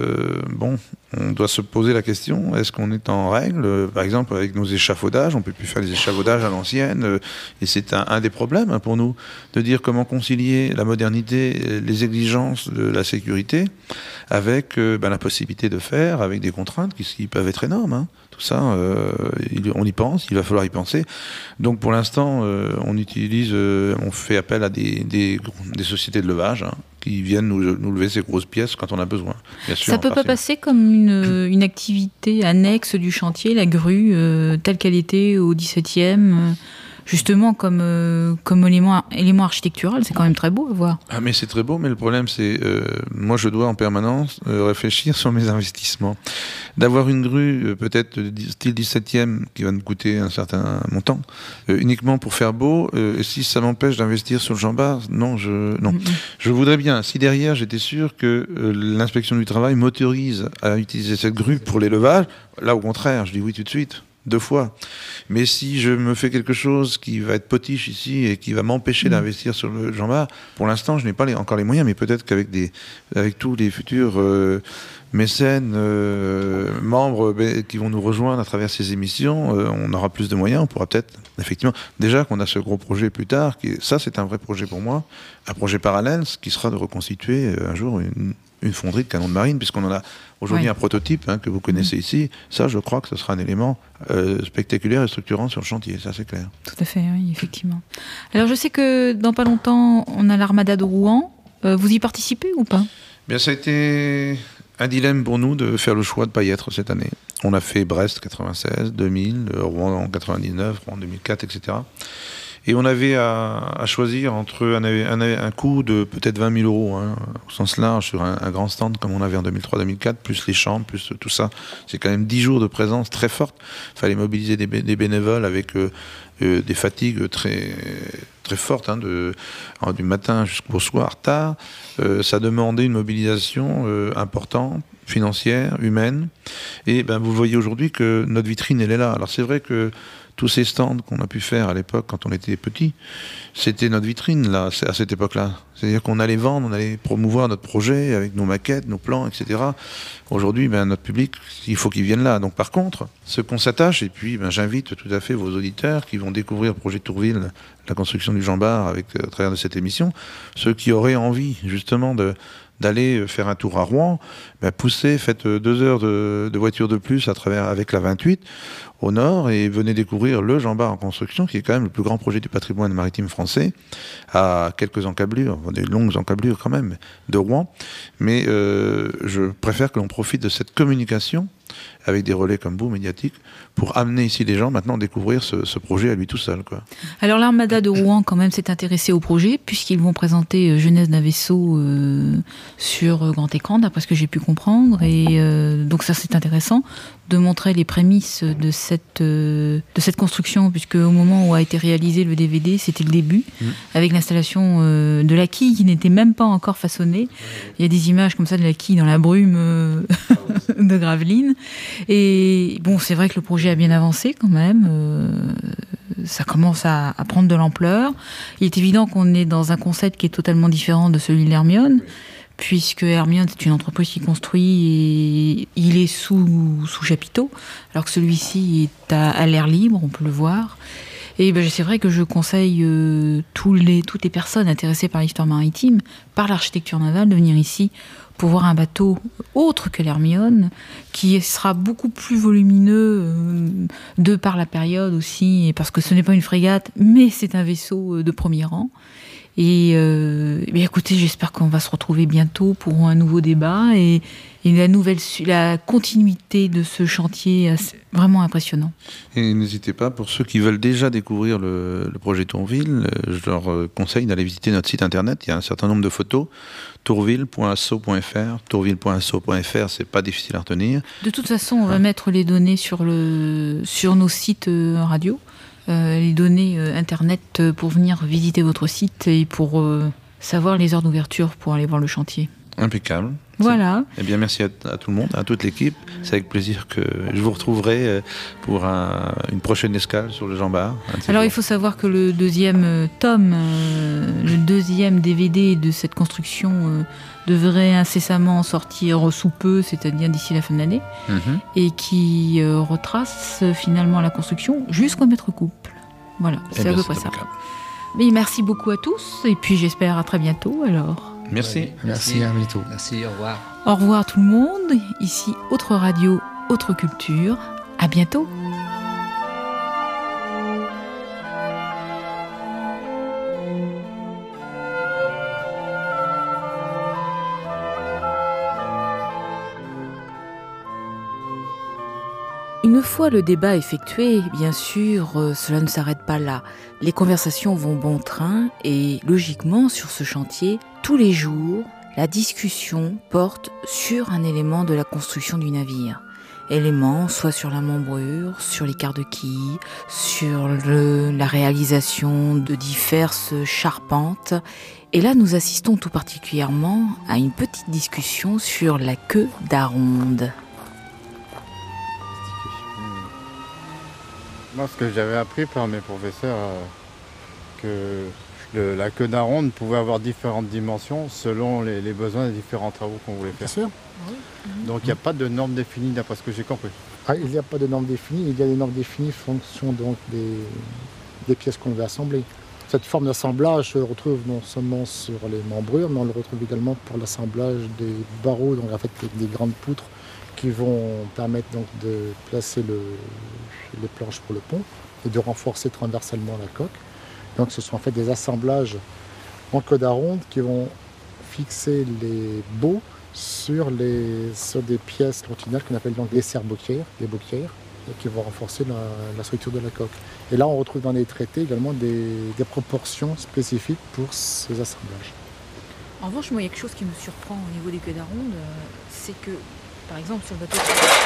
on doit se poser la question, est-ce qu'on est en règle? Par exemple, avec nos échafaudages, on ne peut plus faire les échafaudages à l'ancienne, et c'est un des problèmes, hein, pour nous, de dire comment concilier la modernité, les exigences de la sécurité, avec la possibilité de faire, avec des contraintes qui peuvent être énormes. Hein. Tout ça, on y pense, il va falloir y penser. Donc pour l'instant, on fait appel à des sociétés de levage, hein, qui viennent nous lever ces grosses pièces quand on a besoin. Bien sûr, ça peut pas passer comme une activité annexe du chantier, la grue, telle qu'elle était au XVIIe, justement comme élément architectural, c'est quand même très beau à voir. Ah mais c'est très beau, mais le problème c'est, moi je dois en permanence réfléchir sur mes investissements. D'avoir une grue peut-être style 17e qui va nous coûter un certain montant, uniquement pour faire beau, et si ça m'empêche d'investir sur le Jean-Bart, non. Je voudrais bien, si derrière j'étais sûr que l'inspection du travail m'autorise à utiliser cette grue pour l'élevage, là au contraire, je dis oui tout de suite. 2 fois. Mais si je me fais quelque chose qui va être potiche ici et qui va m'empêcher d'investir sur le Jean-Bart, pour l'instant, je n'ai pas encore les moyens, mais peut-être qu'avec avec tous les futurs mécènes, membres qui vont nous rejoindre à travers ces émissions, on aura plus de moyens, on pourra peut-être, effectivement, déjà qu'on a ce gros projet plus tard, ça c'est un vrai projet pour moi, un projet parallèle, ce qui sera de reconstituer un jour une fonderie de canons de marine, puisqu'on en a aujourd'hui un prototype que vous connaissez ici. Ça, je crois que ce sera un élément spectaculaire et structurant sur le chantier, ça c'est clair. Tout à fait, oui, effectivement. Alors je sais que dans pas longtemps, on a l'Armada de Rouen. Vous y participez ou pas? Bien, ça a été un dilemme pour nous de faire le choix de ne pas y être cette année. On a fait Brest 96, 2000, Rouen en 99, Rouen 2004, etc. Et on avait à choisir entre un coût de peut-être 20 000 euros, hein, au sens large, sur un grand stand comme on avait en 2003-2004, plus les chambres, plus tout ça. C'est quand même 10 jours de présence très forte. Il fallait mobiliser des bénévoles avec des fatigues très, très fortes, hein, du matin jusqu'au soir tard. Ça demandait une mobilisation importante, financière, humaine. Et vous voyez aujourd'hui que notre vitrine, elle est là. Alors c'est vrai que tous ces stands qu'on a pu faire à l'époque quand on était petits, c'était notre vitrine là, à cette époque-là. C'est-à-dire qu'on allait vendre, on allait promouvoir notre projet avec nos maquettes, nos plans, etc. Aujourd'hui, notre public, il faut qu'il vienne là. Donc par contre, ce qu'on s'attache, et puis j'invite tout à fait vos auditeurs qui vont découvrir le projet Tourville, la construction du Jean-Bart à travers de cette émission, ceux qui auraient envie justement d'aller faire un tour à Rouen, poussez, faites 2 heures de voiture de plus avec la 28 au nord et venez découvrir le Jean-Bart en construction, qui est quand même le plus grand projet du patrimoine maritime français, à quelques encablures, des longues encablures quand même, de Rouen. Mais je préfère que l'on profite de cette communication avec des relais comme vous, médiatiques, pour amener ici les gens maintenant à découvrir ce projet à lui tout seul, quoi. Alors l'Armada de Rouen quand même s'est intéressée au projet, puisqu'ils vont présenter Jeunesse d'un vaisseau sur grand écran, d'après ce que j'ai pu comprendre, et donc ça c'est intéressant de montrer les prémices de cette construction, puisque au moment où a été réalisé le DVD, c'était le début, avec l'installation de la quille qui n'était même pas encore façonnée. Il y a des images comme ça de la quille dans la brume de Gravelines. Et bon, c'est vrai que le projet a bien avancé quand même. Ça commence à prendre de l'ampleur. Il est évident qu'on est dans un concept qui est totalement différent de celui de l'Hermione, puisque Hermione, c'est une entreprise qui construit et il est sous chapiteau, alors que celui-ci est à l'air libre, on peut le voir. Et c'est vrai que je conseille toutes les personnes intéressées par l'histoire maritime, par l'architecture navale, de venir ici pour voir un bateau autre que l'Hermione, qui sera beaucoup plus volumineux de par la période aussi, et parce que ce n'est pas une frégate, mais c'est un vaisseau de premier rang. Et écoutez, j'espère qu'on va se retrouver bientôt pour un nouveau débat et la continuité de ce chantier vraiment impressionnant. Et n'hésitez pas, pour ceux qui veulent déjà découvrir le projet Tourville, je leur conseille d'aller visiter notre site internet. Il y a un certain nombre de photos. tourville.asso.fr. Tourville.asso.fr, c'est pas difficile à retenir. De toute façon, on va mettre les données sur nos sites radio. Les données internet pour venir visiter votre site et pour savoir les heures d'ouverture pour aller voir le chantier. Impeccable. Voilà. Eh bien, merci à tout le monde, à toute l'équipe. C'est avec plaisir que je vous retrouverai pour une prochaine escale sur le Jean-Bart. Alors, il faut savoir que le deuxième tome, le deuxième DVD de cette construction devrait incessamment sortir sous peu, c'est-à-dire d'ici la fin de l'année, et qui retrace finalement la construction jusqu'au mètre couple. Voilà, c'est à peu près ça. Mais merci beaucoup à tous, et puis j'espère à très bientôt alors. Merci. Merci, à bientôt. Merci, au revoir. Au revoir tout le monde. Ici, Autre Radio, Autre Culture. À bientôt. Une fois le débat effectué, bien sûr, cela ne s'arrête pas là. Les conversations vont bon train et, logiquement, sur ce chantier, tous les jours, la discussion porte sur un élément de la construction du navire. Élément soit sur la membrure, sur les quarts de quille, sur la réalisation de diverses charpentes. Et là, nous assistons tout particulièrement à une petite discussion sur la queue d'aronde. Moi, ce que j'avais appris par mes professeurs, que la queue d'aronde pouvait avoir différentes dimensions selon les besoins des différents travaux qu'on voulait faire. Bien sûr. Donc il n'y a pas de norme définie d'après ce que j'ai compris. Il n'y a pas de norme définie, il y a des normes définies en fonction donc, des pièces qu'on veut assembler. Cette forme d'assemblage se retrouve non seulement sur les membrures, mais on le retrouve également pour l'assemblage des barreaux, donc en fait des grandes poutres qui vont permettre donc de placer les planches pour le pont et de renforcer transversalement la coque. Donc ce sont en fait des assemblages en queue d'aronde qui vont fixer les baux sur des pièces longitudinales qu'on appelle donc des serre-boquières, et qui vont renforcer la structure de la coque. Et là on retrouve dans les traités également des proportions spécifiques pour ces assemblages. En revanche, moi il y a quelque chose qui me surprend au niveau des queues d'aronde, c'est que par exemple sur le bateau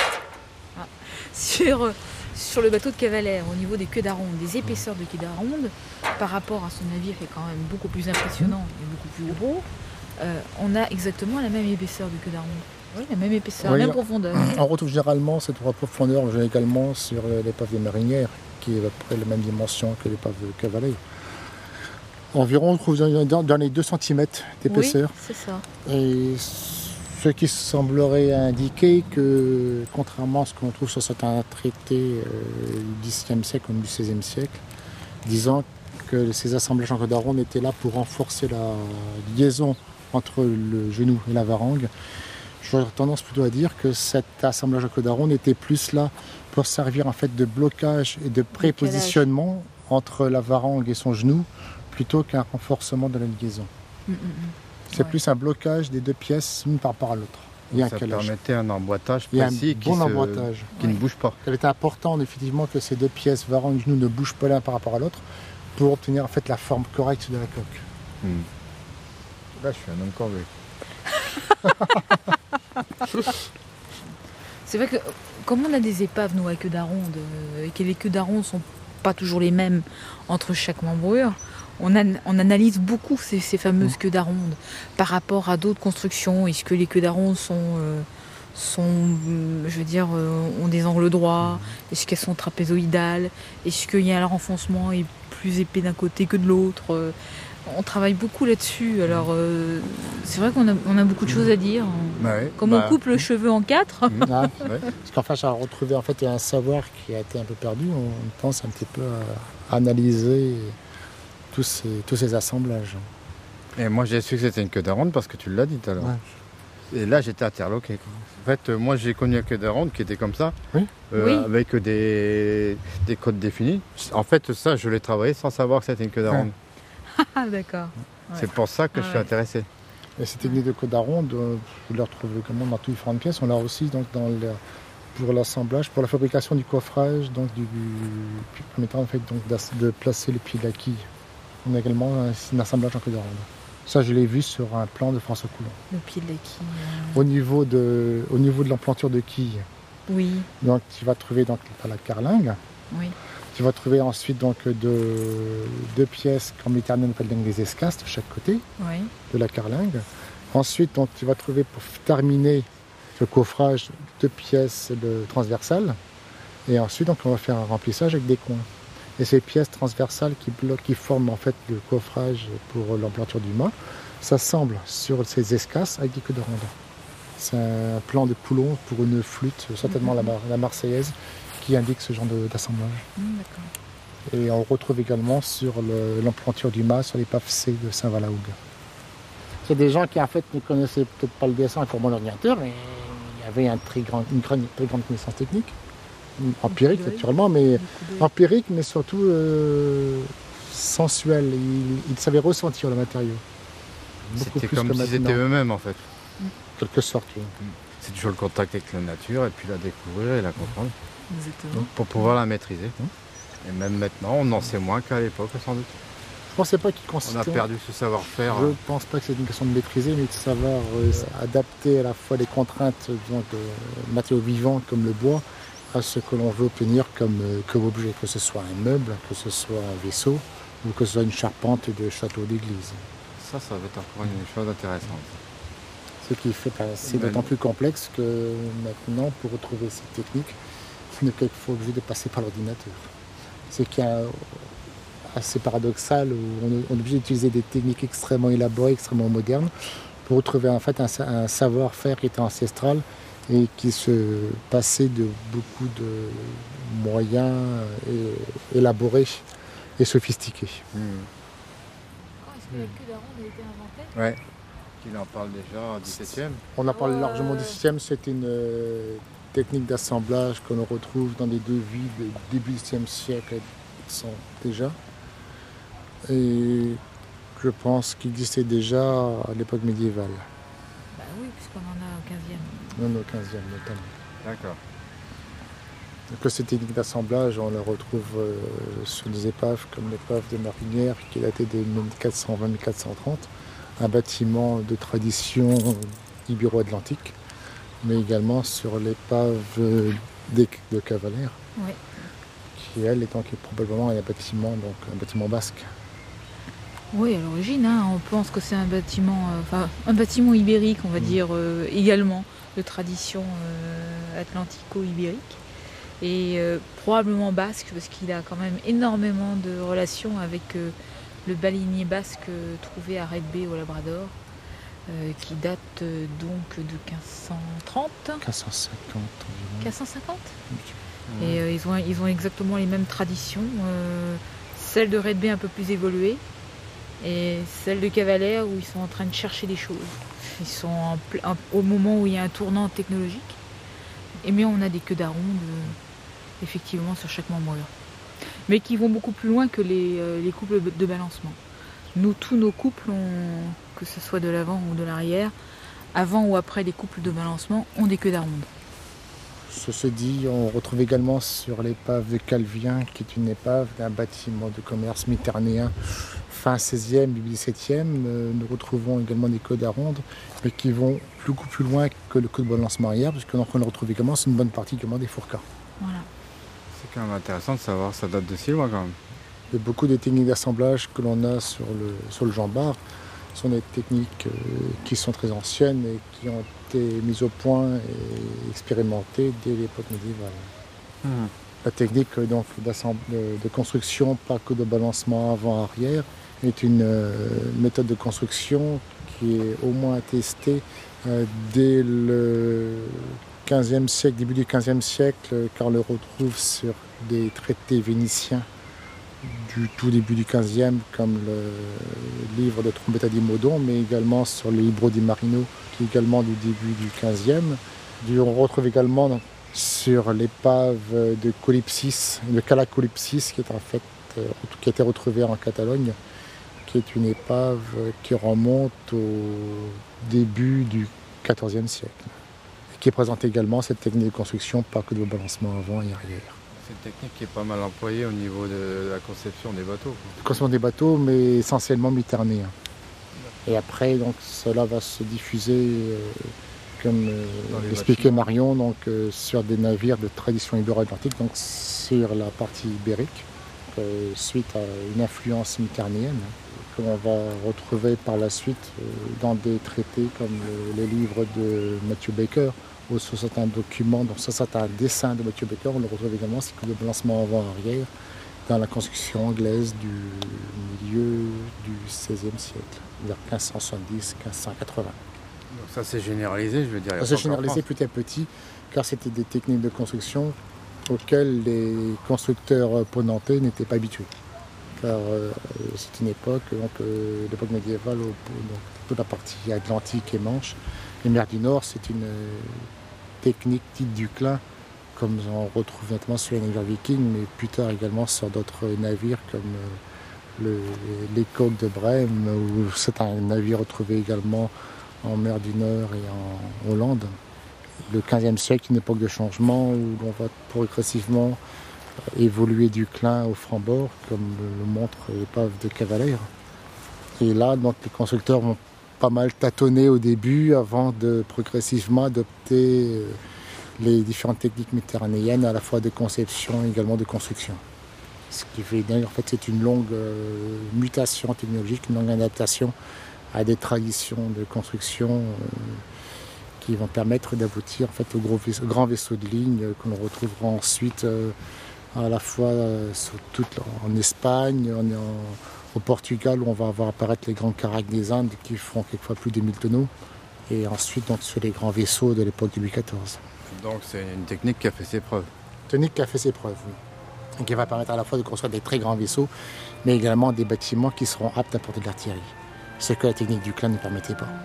sur le bateau de Cavalère, au niveau des queues d'aronde, des épaisseurs de queues d'aronde, par rapport à son navire qui est quand même beaucoup plus impressionnant et beaucoup plus gros, on a exactement la même épaisseur de queue d'aronde. Oui, la même épaisseur, la même profondeur. On retrouve généralement cette profondeur également sur l'épave des marinières, qui est à peu près la même dimension que l'épave de Cavalère. Environ, on trouve dans les 2 cm d'épaisseur. Oui, c'est ça. Et ce qui semblerait indiquer que, contrairement à ce qu'on trouve sur certains traités du Xe siècle ou du XVIe siècle, disant que ces assemblages en queue d'aronde étaient là pour renforcer la liaison entre le genou et la varangue, j'aurais tendance plutôt à dire que cet assemblage en queue d'aronde était plus là pour servir en fait de blocage et de prépositionnement entre la varangue et son genou, plutôt qu'un renforcement de la liaison. C'est plus un blocage des 2 pièces, l'une par rapport à l'autre. Ça permettait un emboîtage précis qui ne bouge pas. Il était important effectivement que ces 2 pièces, varangue et genou, ne bougent pas l'un par rapport à l'autre pour obtenir en fait la forme correcte de la coque. Là, je suis un homme convaincu. C'est vrai que comme on a des épaves, nous, à queue d'aronde, et que les queues d'aronde ne sont pas toujours les mêmes entre chaque membrure, on analyse beaucoup ces fameuses queues d'aronde par rapport à d'autres constructions. Est-ce que les queues d'aronde ont des angles droits? Est-ce qu'elles sont trapézoïdales? Est-ce qu'il y a un renfoncement est plus épais d'un côté que de l'autre? On travaille beaucoup là-dessus. Alors, c'est vrai qu'on a beaucoup de choses à dire. Comme on coupe le cheveu en 4. Parce qu'enfin, j'ai retrouvé en fait un savoir qui a été un peu perdu. On pense un petit peu à analyser tous ces assemblages. Et moi, j'ai su que c'était une queue d'aronde parce que tu l'as dit tout à l'heure. Ouais. Et là, j'étais interloqué. En fait, moi, j'ai connu une queue d'aronde qui était comme ça, avec des codes définis. En fait, ça, je l'ai travaillé sans savoir que c'était une queue d'aronde. Ah, d'accord. Ouais. C'est pour ça que je suis intéressé. Et ces techniques de queue d'aronde, vous les retrouvez comment dans toutes les différentes pièces. On l'a aussi donc, pour l'assemblage, pour la fabrication du coffrage, donc du permettant en fait, donc, de placer les pieds de la quille. On a également un assemblage en queue d'aronde. Ça, je l'ai vu sur un plan de François Coulon. Le pied de la quille. Au niveau de l'emplanture de quille. Oui. Donc, tu vas trouver donc, la carlingue. Oui. Tu vas trouver ensuite donc, deux pièces qu'en méternel on appelle donc, des escasses de chaque côté de la carlingue. Ensuite, donc, tu vas trouver pour terminer le coffrage 2 pièces transversales. Et ensuite, donc, on va faire un remplissage avec des coins. Et ces pièces transversales qui forment en fait le coffrage pour l'emplanture du mât s'assemblent sur ces escasses avec des queues d'aronde. C'est un plan de Coulon pour une flûte, certainement la Marseillaise, qui indique ce genre d'assemblage. Et on le retrouve également sur l'emplanture du mât sur l'épave C de Saint-Valahougue. C'est des gens qui en fait ne connaissaient peut-être pas le dessin et formant l'ordinateur, mais il y avait une très grande connaissance technique. Empirique naturellement, mais empirique, mais surtout sensuel. Ils savaient ressentir le matériau. C'était comme si c'était eux-mêmes en fait. En quelque sorte, oui. C'est toujours le contact avec la nature et puis la découvrir et la comprendre. Exactement. Pour pouvoir la maîtriser. Et même maintenant, on en sait moins qu'à l'époque sans doute. Je ne pensais pas qu'il consistait... On a perdu ce savoir-faire. Je ne pense pas que c'est une question de maîtriser, mais de savoir adapter à la fois les contraintes de matériaux vivants comme le bois à ce que l'on veut obtenir comme objet, que ce soit un meuble, que ce soit un vaisseau ou que ce soit une charpente de château d'église. Ça va être encore une chose intéressante. Ce qui fait c'est d'autant plus complexe que maintenant, pour retrouver ces techniques, on est quelquefois obligé de passer par l'ordinateur. C'est qu'il y a assez paradoxal où on est obligé d'utiliser des techniques extrêmement élaborées, extrêmement modernes, pour retrouver en fait un savoir-faire qui était ancestral et qui se passait de beaucoup de moyens élaborés et sophistiqués. Quand est-ce que la queue d'aronde a été inventée ? Ouais, il en parle déjà au XVIIe. On en parle largement au XVIIe, c'est une technique d'assemblage que l'on retrouve dans des devis du début du XVIe siècle déjà. Et je pense qu'il existait déjà à l'époque médiévale. Bah oui, puisqu'on en a au XVe. Non, au XVe notamment. D'accord. Donc cette technique d'assemblage, on la retrouve sur des épaves comme l'épave de Marinière qui est datée des 1420-1430, un bâtiment de tradition ibéro-atlantique, mais également sur l'épave de Cavalère, qui elle est probablement un bâtiment basque. Oui, à l'origine, on pense que c'est un bâtiment ibérique, on va dire, également, de tradition atlantico-ibérique. Et probablement basque, parce qu'il a quand même énormément de relations avec le baleinier basque trouvé à Red Bay au Labrador, qui date donc de 1530. 1550 environ. 1550 Et ils ont exactement les mêmes traditions. Celle de Red Bay un peu plus évoluée, et celle de Cavalère où ils sont en train de chercher des choses. Ils sont au moment où il y a un tournant technologique. Mais on a des queues d'aronde effectivement sur chaque membrure. Mais qui vont beaucoup plus loin que les couples de balancement. Tous nos couples, que ce soit de l'avant ou de l'arrière, avant ou après les couples de balancement, ont des queues d'aronde. Ceci dit, on retrouve également sur l'épave de Calvien, qui est une épave d'un bâtiment de commerce méditerranéen fin 16e, début 17e. Nous retrouvons également des queues d'aronde, mais qui vont beaucoup plus loin que le queue de balancement arrière, puisque on retrouve également, c'est une bonne partie également des fourcas. Voilà. C'est quand même intéressant de savoir, ça date de si loin quand même. Et beaucoup des techniques d'assemblage que l'on a sur le jambard sont des techniques qui sont très anciennes et qui ont été mises au point et expérimentées dès l'époque médiévale. La technique de construction par queue de balancement avant-arrière est une méthode de construction qui est au moins attestée dès le 15e siècle, début du 15e siècle, car on le retrouve sur des traités vénitiens du tout début du 15e, comme le livre de Trombetta di Modon, mais également sur le Libro di Marino, qui est également du début du 15e. On retrouve également sur l'épave de Colipsis, le Cala Colipsis, qui est en fait, qui a été retrouvée en Catalogne, qui est une épave qui remonte au début du 14e siècle, et qui présente également cette technique de construction par que de balancement avant et arrière. C'est une technique qui est pas mal employée au niveau de la conception des bateaux. La conception des bateaux, mais essentiellement méditerranéen. Et après, donc, cela va se diffuser, comme l'expliquait Marion, donc, sur des navires de tradition ibéro-atlantique, donc sur la partie ibérique, suite à une influence méditerranéenne, qu'on va retrouver par la suite dans des traités comme les livres de Matthew Baker, ou sur certains documents, donc sur certains dessins de Matthew Baker, on le retrouve également, c'est que le balancement avant-arrière dans la construction anglaise du milieu du XVIe siècle, vers 1570-1580. Donc ça c'est généralisé, je veux dire. Ça s'est généralisé petit à petit, car c'était des techniques de construction auxquelles les constructeurs ponantais n'étaient pas habitués. Car c'est une époque, l'époque médiévale, donc, toute la partie atlantique et Manche. Les mers du Nord, c'est une technique dite du clin, comme on retrouve notamment sur les navires vikings, mais plus tard également sur d'autres navires comme les coques de Brême, ou c'est un navire retrouvé également en mer du Nord et en Hollande. Le XVe siècle, une époque de changement où l'on va progressivement évoluer du clin au franc-bord, comme le montre l'épave de Cavalère. Et là, donc, les constructeurs vont pas mal tâtonner au début avant de progressivement adopter les différentes techniques méditerranéennes, à la fois de conception et également de construction. Ce qui fait en fait c'est une longue mutation technologique, une longue adaptation à des traditions de construction qui vont permettre d'aboutir en fait aux grands vaisseaux de ligne que l'on retrouvera ensuite à la fois en Espagne, au Portugal, où on va voir apparaître les grands caracs des Indes qui font quelquefois plus de 1000 tonneaux, et ensuite donc, sur les grands vaisseaux de l'époque de Louis XIV. Donc c'est une technique qui a fait ses preuves. Technique qui a fait ses preuves, oui. Et qui va permettre à la fois de construire des très grands vaisseaux, mais également des bâtiments qui seront aptes à porter de l'artillerie. Ce que la technique du clin ne permettait pas.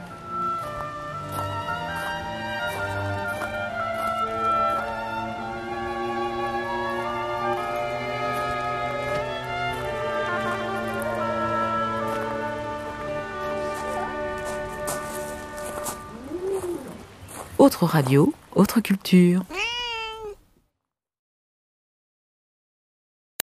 Autre radio, autre culture.